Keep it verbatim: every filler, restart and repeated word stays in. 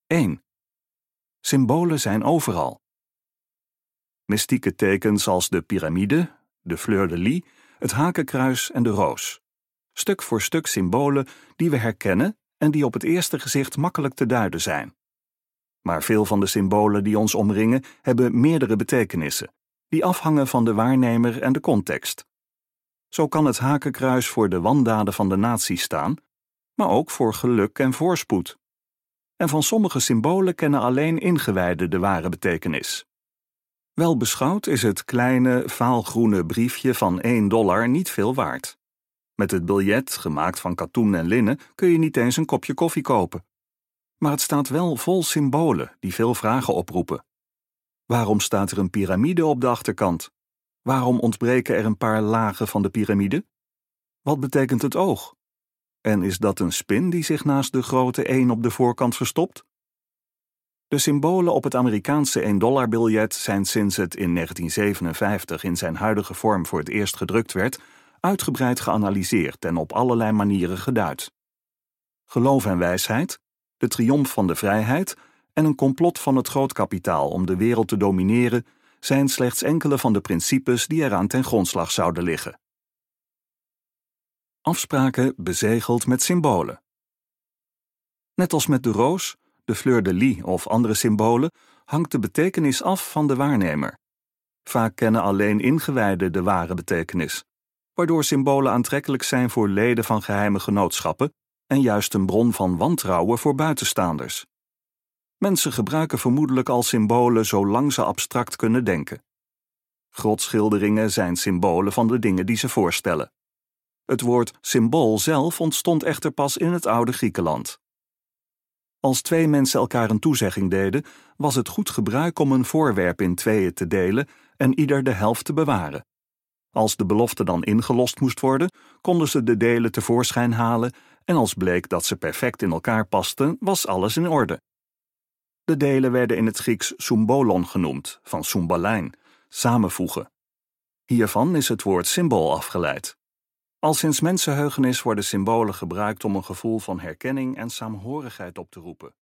één. Symbolen zijn overal. Mystieke tekens als de piramide, de fleur de lis, het hakenkruis en de roos. Stuk voor stuk symbolen die we herkennen en die op het eerste gezicht makkelijk te duiden zijn. Maar veel van de symbolen die ons omringen hebben meerdere betekenissen, die afhangen van de waarnemer en de context. Zo kan het hakenkruis voor de wandaden van de natie staan, maar ook voor geluk en voorspoed. En van sommige symbolen kennen alleen ingewijden de ware betekenis. Wel beschouwd is het kleine, vaalgroene briefje van één dollar niet veel waard. Met het biljet, gemaakt van katoen en linnen, kun je niet eens een kopje koffie kopen. Maar het staat wel vol symbolen die veel vragen oproepen. Waarom staat er een piramide op de achterkant? Waarom ontbreken er een paar lagen van de piramide? Wat betekent het oog? En is dat een spin die zich naast de grote één op de voorkant verstopt? De symbolen op het Amerikaanse één dollar biljet zijn sinds het in negentien zevenenvijftig in zijn huidige vorm voor het eerst gedrukt werd, uitgebreid geanalyseerd en op allerlei manieren geduid. Geloof en wijsheid, de triomf van de vrijheid en een complot van het grootkapitaal om de wereld te domineren zijn slechts enkele van de principes die eraan ten grondslag zouden liggen. Afspraken bezegeld met symbolen. Net als met de roos, de fleur de lis of andere symbolen, hangt de betekenis af van de waarnemer. Vaak kennen alleen ingewijden de ware betekenis, waardoor symbolen aantrekkelijk zijn voor leden van geheime genootschappen en juist een bron van wantrouwen voor buitenstaanders. Mensen gebruiken vermoedelijk al symbolen zolang ze abstract kunnen denken. Grotschilderingen zijn symbolen van de dingen die ze voorstellen. Het woord symbool zelf ontstond echter pas in het oude Griekenland. Als twee mensen elkaar een toezegging deden, was het goed gebruik om een voorwerp in tweeën te delen en ieder de helft te bewaren. Als de belofte dan ingelost moest worden, konden ze de delen tevoorschijn halen en als bleek dat ze perfect in elkaar pasten, was alles in orde. De delen werden in het Grieks symbolon genoemd, van symbalein, samenvoegen. Hiervan is het woord symbool afgeleid. Al sinds mensenheugenis worden symbolen gebruikt om een gevoel van herkenning en saamhorigheid op te roepen.